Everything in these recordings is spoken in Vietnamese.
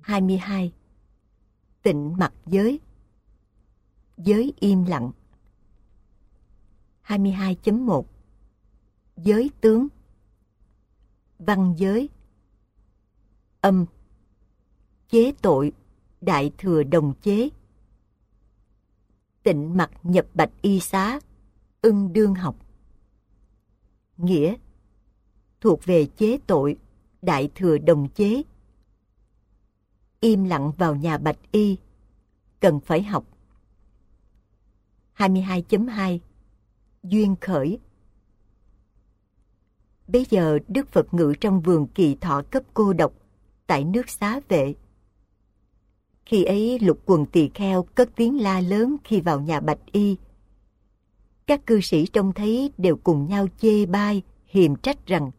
22. Tịnh mặc giới. Giới im lặng. 22.1. Giới tướng. Văn giới. Âm. Chế tội, đại thừa đồng chế. Tịnh mặc nhập bạch y xá, ưng đương học. Nghĩa. Thuộc về chế tội, đại thừa đồng chế. Im lặng vào nhà bạch y, cần phải học. 22.2. Duyên khởi. Bấy giờ Đức Phật ngự trong vườn Kỳ Thọ cấp cô độc tại nước Xá Vệ. Khi ấy Lục Quần Tỳ Kheo cất tiếng la lớn khi vào nhà bạch y. Các cư sĩ trông thấy đều cùng nhau chê bai, hiềm trách rằng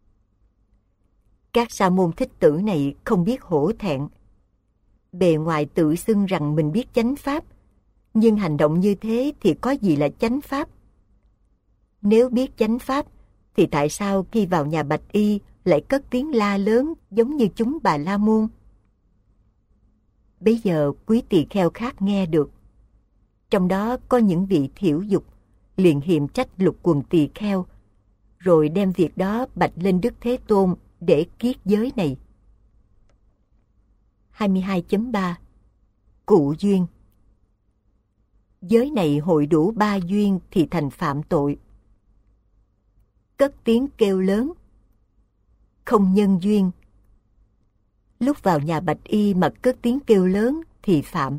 các sa môn thích tử này không biết hổ thẹn. Bề ngoài tự xưng rằng mình biết chánh pháp, nhưng hành động như thế thì có gì là chánh pháp? Nếu biết chánh pháp, thì tại sao khi vào nhà bạch y lại cất tiếng la lớn giống như chúng Bà La Môn? Bây giờ quý tỳ kheo khác nghe được. Trong đó có những vị thiểu dục, liền hiềm trách Lục Quần Tỳ Kheo, rồi đem việc đó bạch lên Đức Thế Tôn để kiết giới này. 22.3. Cụ duyên. Giới này hội đủ 3 duyên thì thành phạm tội. Cất tiếng kêu lớn. Không nhân duyên. Lúc vào nhà bạch y mà cất tiếng kêu lớn thì phạm.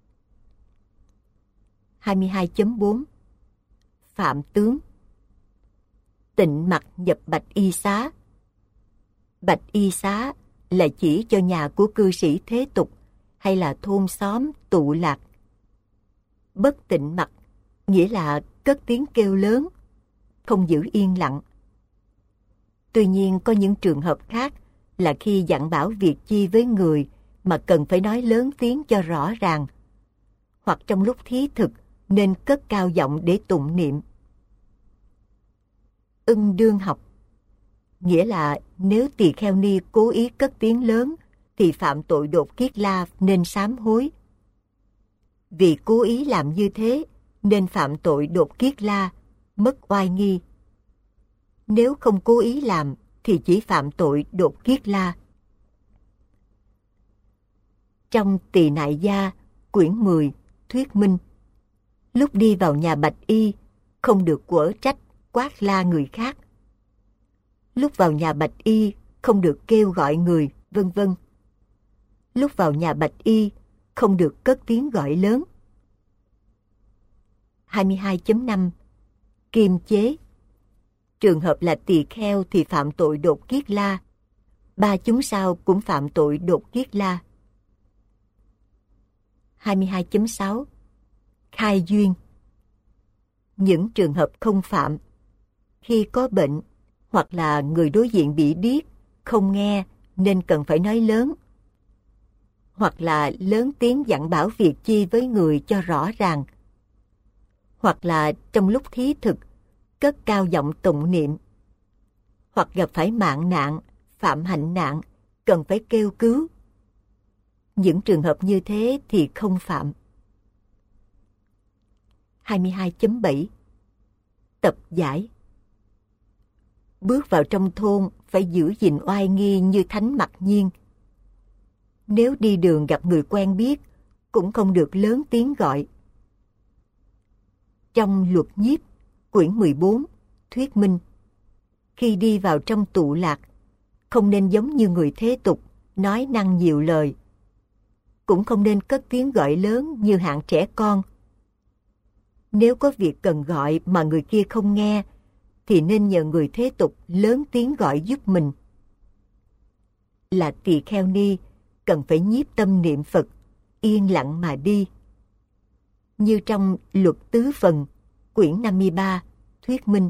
22.4. Phạm tướng. Tịnh mặc nhập bạch y xá. Bạch y xá là chỉ cho nhà của cư sĩ thế tục hay là thôn xóm tụ lạc. Bất tịnh mặc nghĩa là cất tiếng kêu lớn, không giữ yên lặng. Tuy nhiên có những trường hợp khác là khi dặn bảo việc chi với người mà cần phải nói lớn tiếng cho rõ ràng, hoặc trong lúc thí thực nên cất cao giọng để tụng niệm. Ưng đương học nghĩa là nếu tỳ kheo ni cố ý cất tiếng lớn thì phạm tội đột kiết la nên sám hối. Vì cố ý làm như thế nên phạm tội đột kiết la, mất oai nghi. Nếu không cố ý làm thì chỉ phạm tội đột kiết la. Trong Tỳ Nại Gia, quyển 10, thuyết minh, lúc đi vào nhà bạch y, không được quở trách, quát la người khác. Lúc vào nhà bạch y, không được kêu gọi người, vân vân. Lúc vào nhà bạch y, không được cất tiếng gọi lớn. 22.5. Kiềm chế. Trường hợp là tỳ kheo thì phạm tội đột kiết la. 3 chúng sao cũng phạm tội đột kiết la. 22.6. Khai duyên. Những trường hợp không phạm. Khi có bệnh, hoặc là người đối diện bị điếc, không nghe nên cần phải nói lớn. Hoặc là lớn tiếng dặn bảo việc chi với người cho rõ ràng. Hoặc là trong lúc thí thực, cất cao giọng tụng niệm. Hoặc gặp phải mạng nạn, phạm hạnh nạn, cần phải kêu cứu. Những trường hợp như thế thì không phạm. 22.7. Tập giải. Bước vào trong thôn phải giữ gìn oai nghi như Thánh Mặc Nhiên. Nếu đi đường gặp người quen biết, cũng không được lớn tiếng gọi. Trong Luật Nhiếp, quyển 14, thuyết minh, khi đi vào trong tụ lạc, không nên giống như người thế tục, nói năng nhiều lời. Cũng không nên cất tiếng gọi lớn như hạng trẻ con. Nếu có việc cần gọi mà người kia không nghe, thì nên nhờ người thế tục lớn tiếng gọi giúp mình. Là tỳ kheo ni, cần phải nhiếp tâm niệm Phật, yên lặng mà đi. Như trong Luật Tứ Phần, quyển 53, thuyết minh.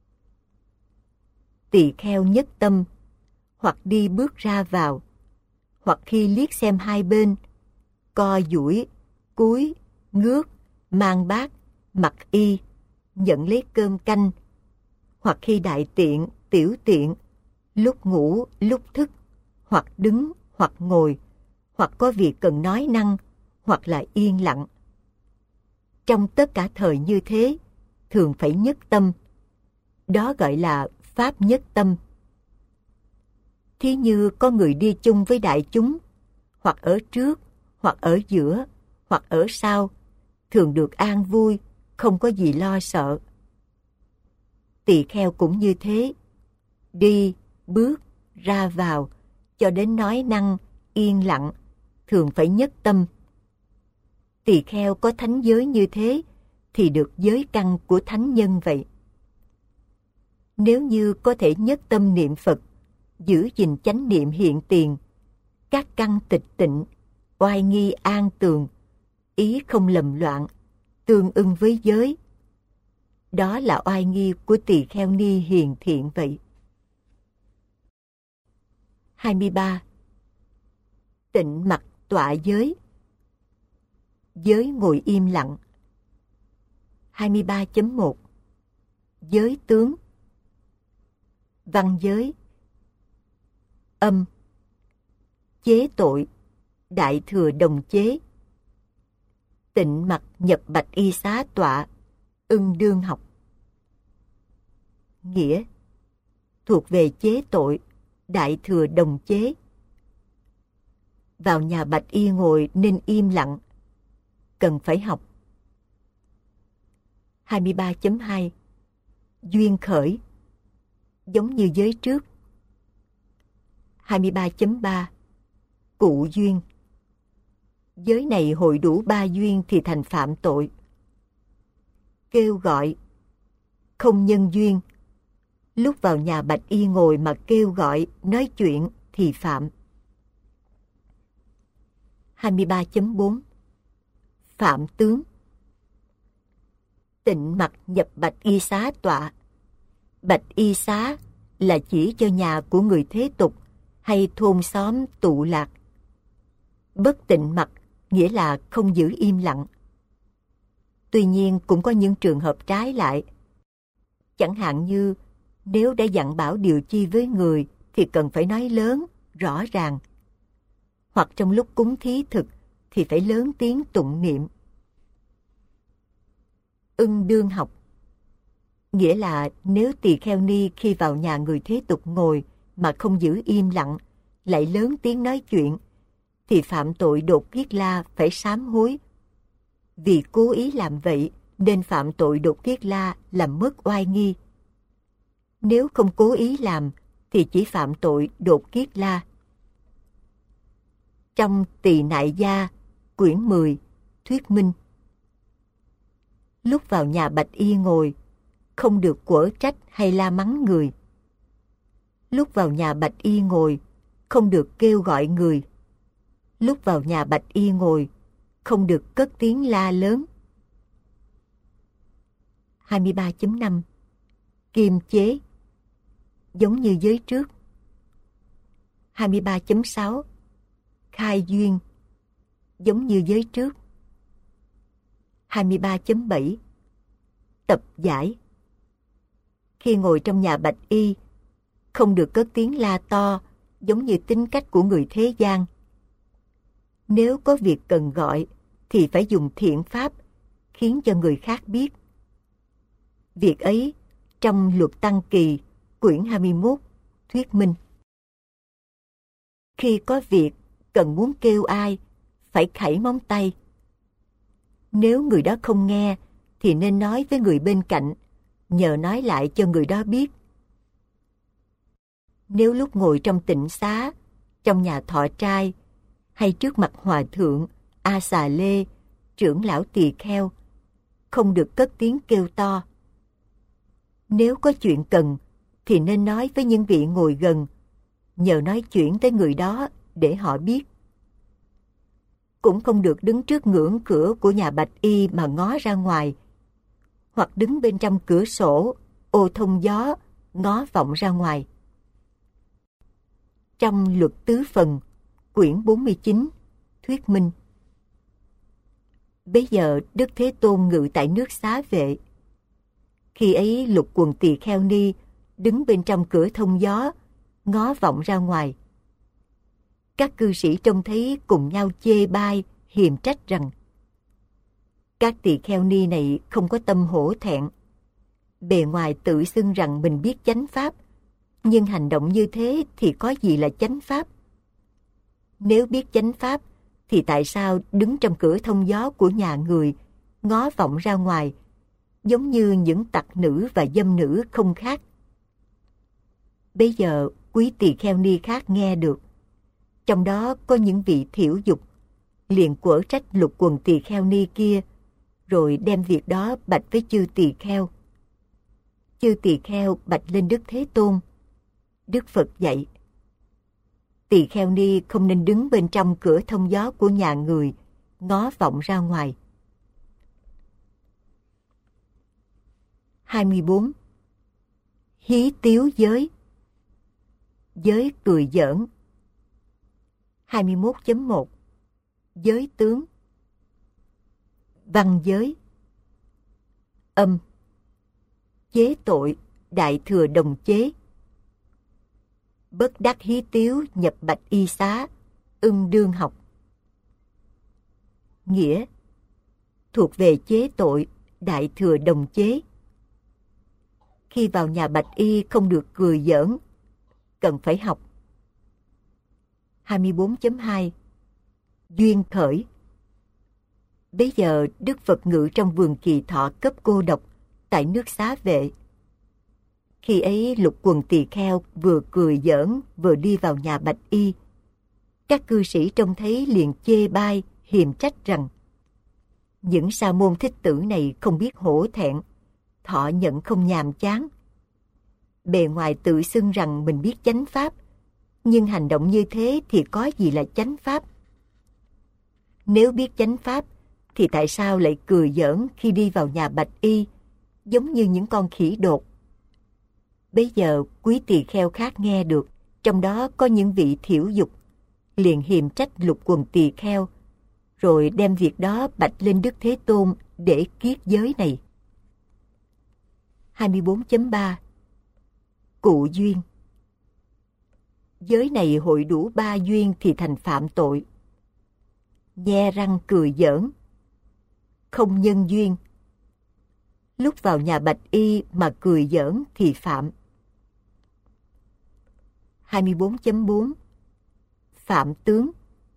Tỳ kheo nhất tâm, hoặc đi bước ra vào, hoặc khi liếc xem hai bên, co duỗi, cúi, ngước, mang bát, mặc y, nhận lấy cơm canh, hoặc khi đại tiện, tiểu tiện, lúc ngủ, lúc thức, hoặc đứng, hoặc ngồi, hoặc có việc cần nói năng, hoặc là yên lặng. Trong tất cả thời như thế, thường phải nhất tâm. Đó gọi là pháp nhất tâm. Thí như có người đi chung với đại chúng, hoặc ở trước, hoặc ở giữa, hoặc ở sau, thường được an vui, không có gì lo sợ. Tỳ kheo cũng như thế, đi, bước, ra vào, cho đến nói năng, yên lặng, thường phải nhất tâm. Tỳ kheo có thánh giới như thế, thì được giới căn của thánh nhân vậy. Nếu như có thể nhất tâm niệm Phật, giữ gìn chánh niệm hiện tiền, các căn tịch tịnh, oai nghi an tường, ý không lầm loạn, tương ưng với giới. Đó là oai nghi của tỳ kheo ni hiền thiện vậy. 23. Tịnh mặt tọa giới. Giới ngồi im lặng. 23.1. Giới tướng. Văn giới. Âm. Chế tội. Đại thừa đồng chế. Tịnh mặt nhập bạch y xá tọa. Ưng đương học. Nghĩa. Thuộc về chế tội. Đại thừa đồng chế. Vào nhà bạch y ngồi nên im lặng. Cần phải học. 23.2. Duyên khởi. Giống như giới trước. 23.3. Cụ duyên. Giới này hội đủ 3 duyên thì thành phạm tội. Kêu gọi. Không nhân duyên. Lúc vào nhà bạch y ngồi mà kêu gọi, nói chuyện thì phạm. 23.4. Phạm tướng. Tịnh mặt nhập bạch y xá tọa. Bạch y xá là chỉ cho nhà của người thế tục hay thôn xóm tụ lạc. Bất tịnh mặt nghĩa là không giữ im lặng. Tuy nhiên cũng có những trường hợp trái lại. Chẳng hạn như nếu đã dặn bảo điều chi với người thì cần phải nói lớn, rõ ràng. Hoặc trong lúc cúng thí thực thì phải lớn tiếng tụng niệm. Ưng đương học. Nghĩa là nếu tỳ kheo ni khi vào nhà người thế tục ngồi mà không giữ im lặng, lại lớn tiếng nói chuyện, thì phạm tội đột kiết la phải sám hối. Vì cố ý làm vậy nên phạm tội đột kiết la làm mất oai nghi. Nếu không cố ý làm thì chỉ phạm tội đột kiết la. Trong Tỳ Nại Gia, quyển 10, thuyết minh. Lúc vào nhà bạch y ngồi, không được quở trách hay la mắng người. Lúc vào nhà bạch y ngồi, không được kêu gọi người. Lúc vào nhà bạch y ngồi, không được cất tiếng la lớn. 23.5. Kiềm chế. Giống như giới trước. 23.6. Khai duyên. Giống như giới trước. 23.7. Tập giải. Khi ngồi trong nhà bạch y, không được cất tiếng la to, giống như tính cách của người thế gian. Nếu có việc cần gọi, thì phải dùng thiện pháp, khiến cho người khác biết. Việc ấy, trong Luật Tăng Kỳ, quyển 21, thuyết minh. Khi có việc, cần muốn kêu ai, phải khẩy móng tay. Nếu người đó không nghe, thì nên nói với người bên cạnh, nhờ nói lại cho người đó biết. Nếu lúc ngồi trong tịnh xá, trong nhà thọ trai, hay trước mặt hòa thượng, A Xà Lê, trưởng lão tỳ kheo, không được cất tiếng kêu to. Nếu có chuyện cần, thì nên nói với những vị ngồi gần, nhờ nói chuyện tới người đó để họ biết. Cũng không được đứng trước ngưỡng cửa của nhà bạch y mà ngó ra ngoài, hoặc đứng bên trong cửa sổ, ô thông gió, ngó vọng ra ngoài. Trong Luật Tứ Phần, quyển 49, thuyết minh. Bây giờ Đức Thế Tôn ngự tại nước Xá Vệ. Khi ấy Lục Quần Tỳ Kheo Ni đứng bên trong cửa thông gió, ngó vọng ra ngoài. Các cư sĩ trông thấy cùng nhau chê bai, hiềm trách rằng các tỳ kheo ni này không có tâm hổ thẹn. Bề ngoài tự xưng rằng mình biết chánh pháp, nhưng hành động như thế thì có gì là chánh pháp? Nếu biết chánh pháp, thì tại sao đứng trong cửa thông gió của nhà người, ngó vọng ra ngoài, giống như những tặc nữ và dâm nữ không khác? Bây giờ quý tỳ kheo ni khác nghe được, trong đó có những vị thiểu dục, liền quở trách lục quần tỳ kheo ni kia, rồi đem việc đó bạch với chư tỳ kheo. Chư tỳ kheo bạch lên Đức Thế Tôn. Đức Phật dạy: tỳ kheo ni không nên đứng bên trong cửa thông gió của nhà người, ngó vọng ra ngoài. 24. Hí tiếu giới. Giới cười giỡn. 21.1. Giới tướng. Văn giới. Âm. Chế tội, đại thừa đồng chế. Bất đắc hí tiếu nhập bạch y xá, ưng đương học. Nghĩa: thuộc về chế tội, đại thừa đồng chế. Khi vào nhà bạch y không được cười giỡn, cần phải học. 24.2. Duyên khởi. Bây giờ Đức Phật ngự trong vườn Kỳ Thọ cấp cô độc tại nước Xá Vệ. Khi ấy lục quần tỳ kheo vừa cười giỡn vừa đi vào nhà bạch y. Các cư sĩ trông thấy liền chê bai, hiềm trách rằng những sa môn thích tử này không biết hổ thẹn, thọ nhận không nhàm chán. Bề ngoài tự xưng rằng mình biết chánh pháp, nhưng hành động như thế thì có gì là chánh pháp? Nếu biết chánh pháp, thì tại sao lại cười giỡn khi đi vào nhà bạch y, giống như những con khỉ đột? Bây giờ quý tỳ kheo khác nghe được, trong đó có những vị thiểu dục, liền hiềm trách lục quần tỳ kheo, rồi đem việc đó bạch lên Đức Thế Tôn để kiết giới này. 24.3. Cụ duyên. Giới này hội đủ 3 duyên thì thành phạm tội. Nhe răng cười giỡn. Không nhân duyên. Lúc vào nhà bạch y mà cười giỡn thì phạm. 24.4. Phạm tướng.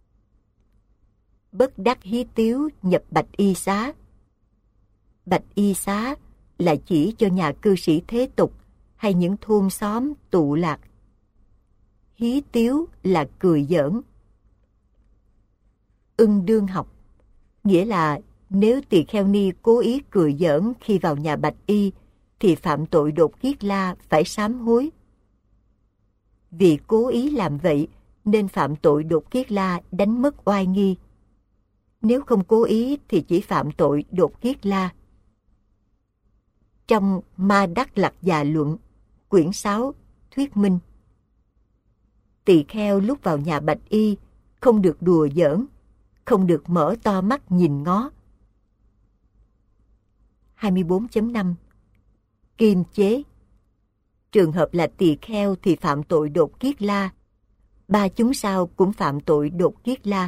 Bất đắc hí tiếu nhập bạch y xá. Bạch y xá là chỉ cho nhà cư sĩ thế tục hay những thôn xóm tụ lạc. Hí tiếu là cười giỡn. Ưng đương học, nghĩa là nếu tỳ kheo ni cố ý cười giỡn khi vào nhà bạch y thì phạm tội đột kiết la, phải sám hối. Vì cố ý làm vậy nên phạm tội đột kiết la, đánh mất oai nghi. Nếu không cố ý thì chỉ phạm tội đột kiết la. Trong Ma Đắc Lạc Già Luận, quyển 6, thuyết minh: tỳ kheo lúc vào nhà bạch y không được đùa giỡn, không được mở to mắt nhìn ngó. 24.5. Kim chế. Trường hợp là tỳ kheo thì phạm tội đột kiết la. 3 chúng sao cũng phạm tội đột kiết la.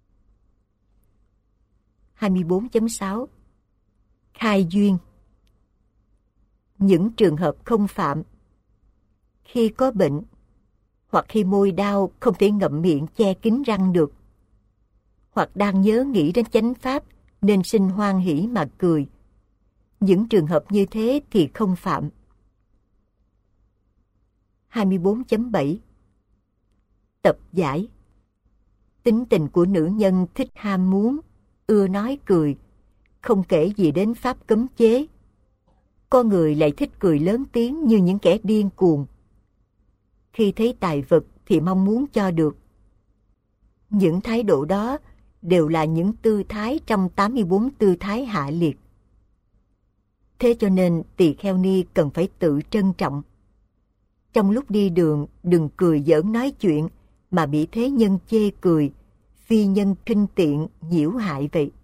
24.6. Khai duyên. Những trường hợp không phạm: khi có bệnh, hoặc khi môi đau không thể ngậm miệng che kín răng được, hoặc đang nhớ nghĩ đến chánh pháp nên sinh hoan hỉ mà cười. Những trường hợp như thế thì không phạm. 24.7. Tập giải. Tính tình của nữ nhân thích ham muốn, ưa nói cười, không kể gì đến pháp cấm chế. Có người lại thích cười lớn tiếng như những kẻ điên cuồng. Khi thấy tài vật thì mong muốn cho được. Những thái độ đó đều là những tư thái trong 84 tư thái hạ liệt. Thế cho nên tỳ kheo ni cần phải tự trân trọng. Trong lúc đi đường đừng cười giỡn nói chuyện mà bị thế nhân chê cười, phi nhân khinh tiện nhiễu hại vậy.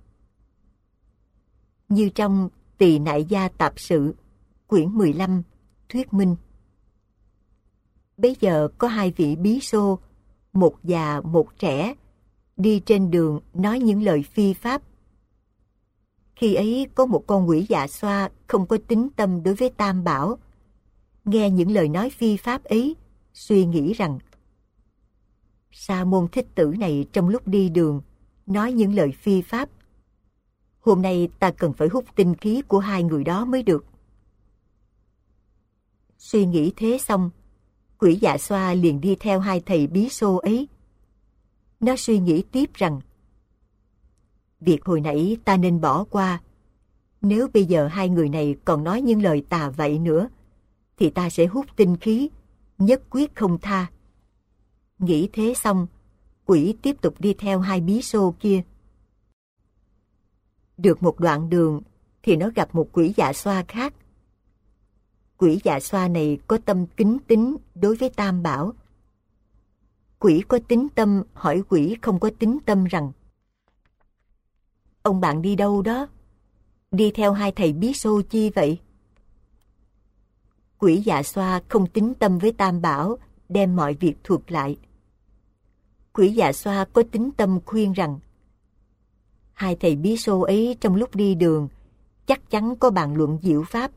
Như trong Tỳ Nại Gia Tạp Sự, quyển 15, thuyết minh: Bây giờ có 2 vị bí xô, một già một trẻ, đi trên đường nói những lời phi pháp. Khi ấy có một con quỷ dạ xoa không có tín tâm đối với Tam Bảo, nghe những lời nói phi pháp ấy, suy nghĩ rằng Sa môn Thích Tử này trong lúc đi đường nói những lời phi pháp. Hôm nay ta cần phải hút tinh khí của hai người đó mới được. Suy nghĩ thế xong, quỷ dạ xoa liền đi theo hai thầy bí xô ấy. Nó suy nghĩ tiếp rằng việc hồi nãy ta nên bỏ qua. Nếu bây giờ hai người này còn nói những lời tà vậy nữa, thì ta sẽ hút tinh khí, nhất quyết không tha. Nghĩ thế xong, quỷ tiếp tục đi theo hai bí xô kia. Được một đoạn đường thì nó gặp một quỷ dạ xoa khác. Quỷ dạ xoa này có tâm kính tín đối với Tam Bảo. Quỷ có tín tâm hỏi quỷ không có tín tâm rằng: ông bạn đi đâu đó? Đi theo hai thầy bí xô chi vậy? Quỷ dạ xoa không tín tâm với Tam Bảo, đem mọi việc thuật lại. Quỷ dạ xoa có tín tâm khuyên rằng: hai thầy bí xô ấy trong lúc đi đường chắc chắn có bàn luận diệu pháp.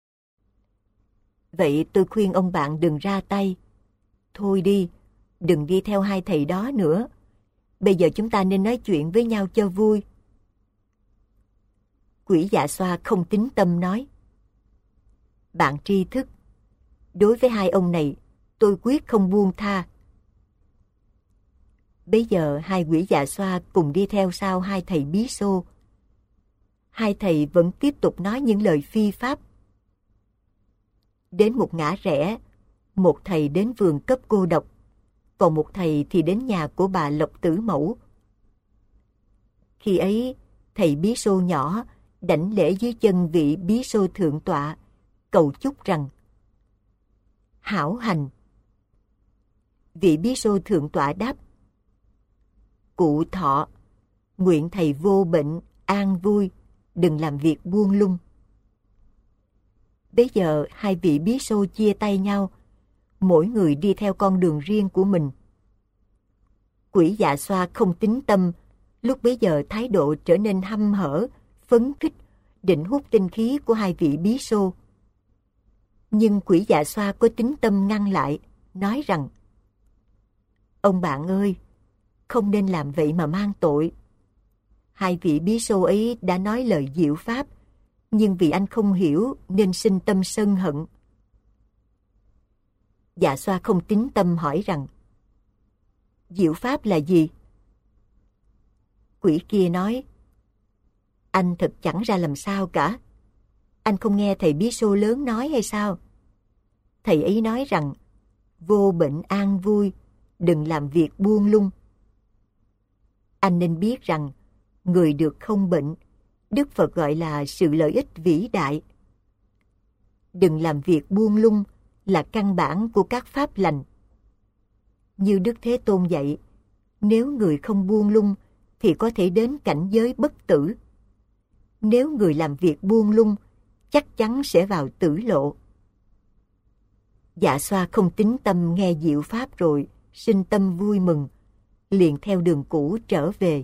Vậy tôi khuyên ông bạn đừng ra tay. Thôi đi, đừng đi theo hai thầy đó nữa. Bây giờ chúng ta nên nói chuyện với nhau cho vui. Quỷ dạ xoa không tín tâm nói: bạn tri thức, đối với hai ông này tôi quyết không buông tha. Bây giờ hai quỷ dạ xoa cùng đi theo sau hai thầy bí xô. Hai thầy vẫn tiếp tục nói những lời phi pháp. Đến một ngã rẽ, một thầy đến vườn cấp cô độc, còn một thầy thì đến nhà của bà Lộc Tử Mẫu. Khi ấy, thầy bí xô nhỏ đảnh lễ dưới chân vị bí xô thượng tọa, cầu chúc rằng: hảo hành. Vị bí xô thượng tọa đáp: cụ thọ, nguyện thầy vô bệnh, an vui, đừng làm việc buông lung. Bây giờ hai vị bí xô chia tay nhau, mỗi người đi theo con đường riêng của mình. Quỷ dạ xoa không tín tâm, lúc bấy giờ thái độ trở nên hăm hở, phấn khích, định hút tinh khí của hai vị bí xô. Nhưng quỷ dạ xoa có tín tâm ngăn lại, nói rằng: ông bạn ơi, không nên làm vậy mà mang tội. Hai vị bí xô ấy đã nói lời diệu pháp, nhưng vì anh không hiểu nên sinh tâm sân hận. Dạ xoa không tín tâm hỏi rằng: diệu pháp là gì? Quỷ kia nói: anh thật chẳng ra làm sao cả. Anh không nghe thầy bí xô lớn nói hay sao? Thầy ấy nói rằng vô bệnh an vui, đừng làm việc buông lung. Anh nên biết rằng người được không bệnh, Đức Phật gọi là sự lợi ích vĩ đại. Đừng làm việc buông lung là căn bản của các pháp lành. Như Đức Thế Tôn dạy, nếu người không buông lung thì có thể đến cảnh giới bất tử. Nếu người làm việc buông lung, chắc chắn sẽ vào tử lộ. Dạ xoa không tín tâm nghe diệu pháp rồi, sinh tâm vui mừng, liền theo đường cũ trở về.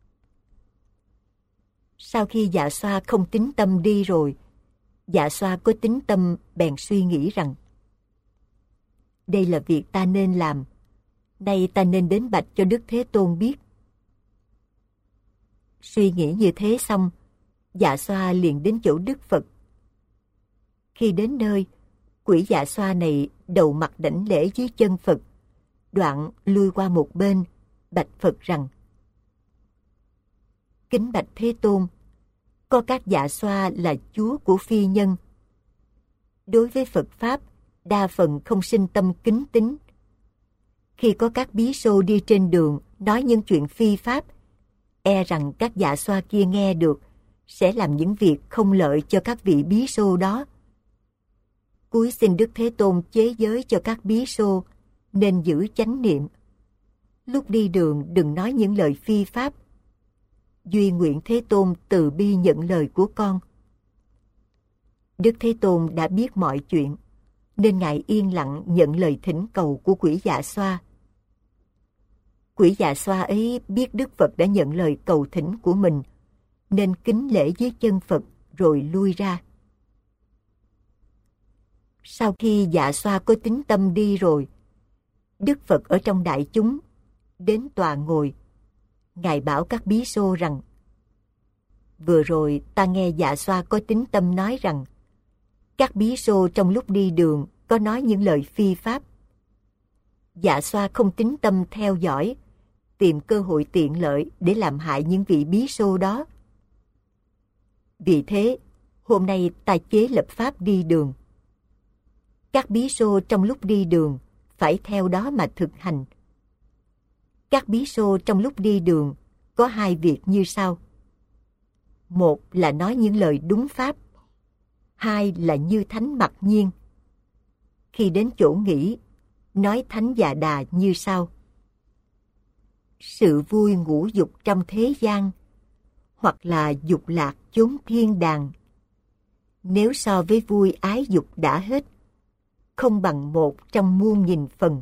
Sau khi dạ xoa không tín tâm đi rồi, dạ xoa có tín tâm bèn suy nghĩ rằng: đây là việc ta nên làm, nay ta nên đến bạch cho Đức Thế Tôn biết. Suy nghĩ như thế xong, dạ xoa liền đến chỗ Đức Phật. Khi đến nơi, quỷ dạ xoa này đầu mặt đảnh lễ dưới chân Phật, đoạn lui qua một bên, bạch Phật rằng: kính bạch Thế Tôn, có các dạ xoa là chúa của phi nhân. Đối với Phật Pháp, đa phần không sinh tâm kính tín. Khi có các bí xô đi trên đường nói những chuyện phi pháp, e rằng các dạ xoa kia nghe được, sẽ làm những việc không lợi cho các vị bí xô đó. Cúi xin Đức Thế Tôn chế giới cho các bí xô, nên giữ chánh niệm. Lúc đi đường đừng nói những lời phi pháp. Duy nguyện Thế Tôn từ bi nhận lời của con. Đức Thế Tôn đã biết mọi chuyện, nên Ngài yên lặng nhận lời thỉnh cầu của quỷ dạ xoa. Quỷ Dạ Xoa ấy biết Đức Phật đã nhận lời cầu thỉnh của mình, nên kính lễ dưới chân Phật rồi lui ra. Sau khi Dạ Xoa có tín tâm đi rồi, Đức Phật ở trong đại chúng, đến tòa ngồi. Ngài bảo các bí xô rằng: vừa rồi ta nghe Dạ Xoa có tín tâm nói rằng các bí xô trong lúc đi đường có nói những lời phi pháp. Dạ Xoa không tín tâm theo dõi, tìm cơ hội tiện lợi để làm hại những vị bí xô đó. Vì thế, hôm nay ta chế lập pháp đi đường. Các bí xô trong lúc đi đường phải theo đó mà thực hành. Các bí xô trong lúc đi đường có hai việc như sau. Một là nói những lời đúng pháp. Hai là như Thánh Mặc Nhiên. Khi đến chỗ nghỉ, nói Thánh Già Đà như sau: sự vui ngũ dục trong thế gian, hoặc là dục lạc chốn thiên đàng, nếu so với vui ái dục đã hết, không bằng một trong muôn nghìn phần.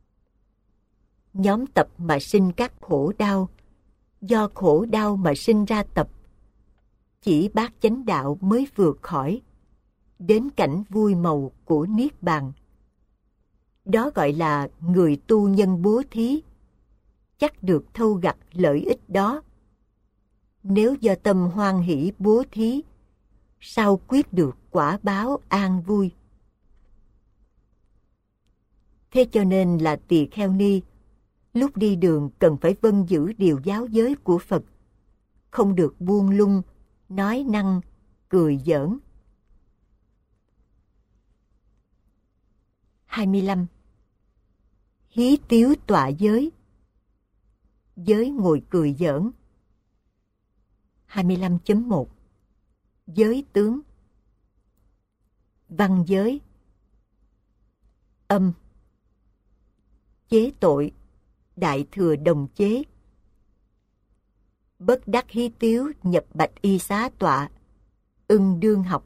Nhóm tập mà sinh các khổ đau, do khổ đau mà sinh ra tập. Chỉ bát chánh đạo mới vượt khỏi, đến cảnh vui màu của Niết Bàn. Đó gọi là người tu nhân bố thí, chắc được thâu gặt lợi ích đó. Nếu do tâm hoan hỷ bố thí, sao quyết được quả báo an vui. Thế cho nên là tỳ kheo ni, lúc đi đường cần phải vâng giữ điều giáo giới của Phật, không được buông lung, nói năng, cười giỡn. 25. Hí tiếu tọa giới. Giới ngồi cười giỡn. 25.1. Giới tướng. Văn giới. Âm. Chế tội, đại thừa đồng chế. Bất đắc hí tiếu nhập bạch y xá tọa, ưng đương học.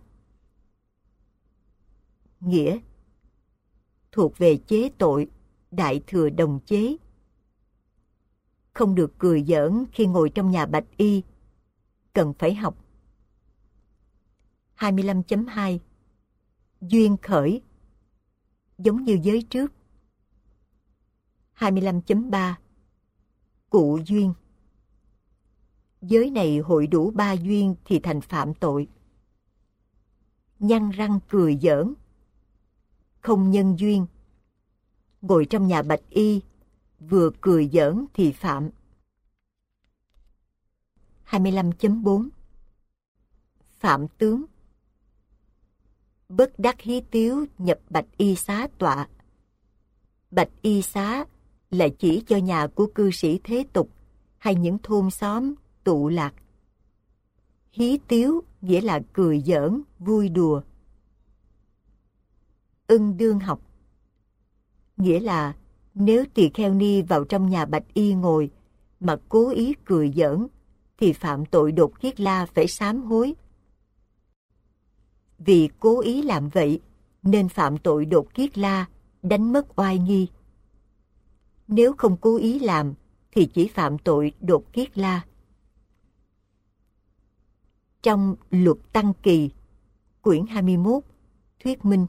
Nghĩa: thuộc về chế tội, đại thừa đồng chế. Không được cười giỡn khi ngồi trong nhà bạch y, cần phải học. 25.2. Duyên khởi. Giống như giới trước. 25.3. Cụ duyên. Giới này hội đủ 3 duyên thì thành phạm tội. Nhăn răng cười giỡn. Không nhân duyên. Ngồi trong nhà bạch y, vừa cười giỡn thì phạm. 25.4. Phạm tướng. Bất đắc hí tiếu nhập bạch y xá tọa. Bạch y xá là chỉ cho nhà của cư sĩ thế tục hay những thôn xóm tụ lạc. Hí tiếu nghĩa là cười giỡn, vui đùa. Ưng đương học. Nghĩa là nếu tỳ kheo ni vào trong nhà bạch y ngồi mà cố ý cười giỡn thì phạm tội đột kiết la phải sám hối. Vì cố ý làm vậy nên phạm tội đột kiết la, đánh mất oai nghi. Nếu không cố ý làm thì chỉ phạm tội đột kiết la. Trong Luật Tăng Kỳ, quyển 21, thuyết minh: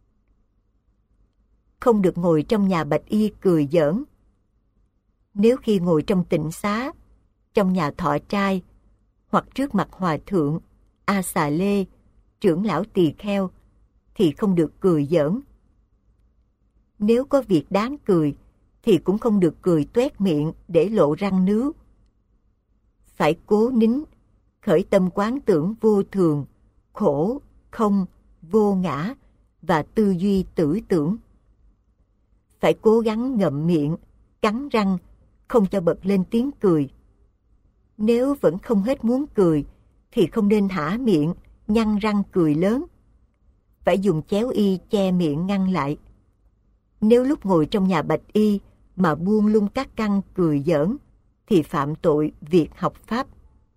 không được ngồi trong nhà bạch y cười giỡn. Nếu khi ngồi trong tịnh xá, trong nhà thọ trai, hoặc trước mặt hòa thượng, a xà lê, trưởng lão tỳ kheo, thì không được cười giỡn. Nếu có việc đáng cười, thì cũng không được cười toét miệng để lộ răng nướu. Phải cố nín, khởi tâm quán tưởng vô thường, khổ, không, vô ngã và tư duy tử tưởng. Phải cố gắng ngậm miệng, cắn răng, không cho bật lên tiếng cười. Nếu vẫn không hết muốn cười, thì không nên hả miệng, nhăn răng cười lớn. Phải dùng chéo y che miệng ngăn lại. Nếu lúc ngồi trong nhà bạch y mà buông lung các căn cười giỡn, thì phạm tội việc học Pháp.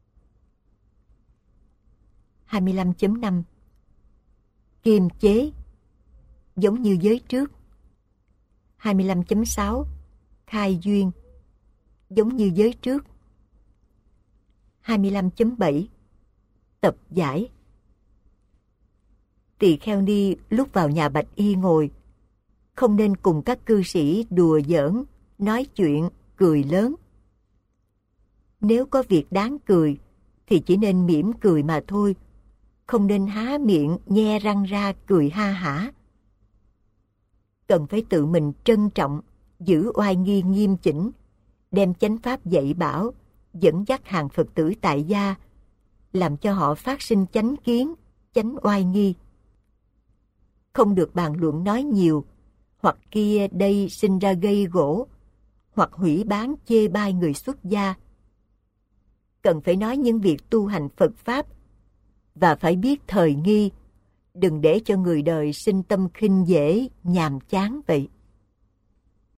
25.5. Kiềm chế. Giống như giới trước. 25.6. Khai duyên. giống như giới trước. 25.7 Tập giải. Tỳ kheo ni lúc vào nhà Bạch Y ngồi, không nên cùng các cư sĩ đùa giỡn, nói chuyện, cười lớn. Nếu có việc đáng cười, thì chỉ nên mỉm cười mà thôi, không nên há miệng nhe răng ra cười ha hả. Cần phải tự mình trân trọng, giữ oai nghi nghiêm chỉnh, đem chánh pháp dạy bảo, dẫn dắt hàng Phật tử tại gia, làm cho họ phát sinh chánh kiến, chánh oai nghi. Không được bàn luận nói nhiều, hoặc kia đây sinh ra gây gỗ, hoặc hủy báng chê bai người xuất gia. Cần phải nói những việc tu hành Phật Pháp, và phải biết thời nghi, đừng để cho người đời sinh tâm khinh dễ, nhàm chán vậy.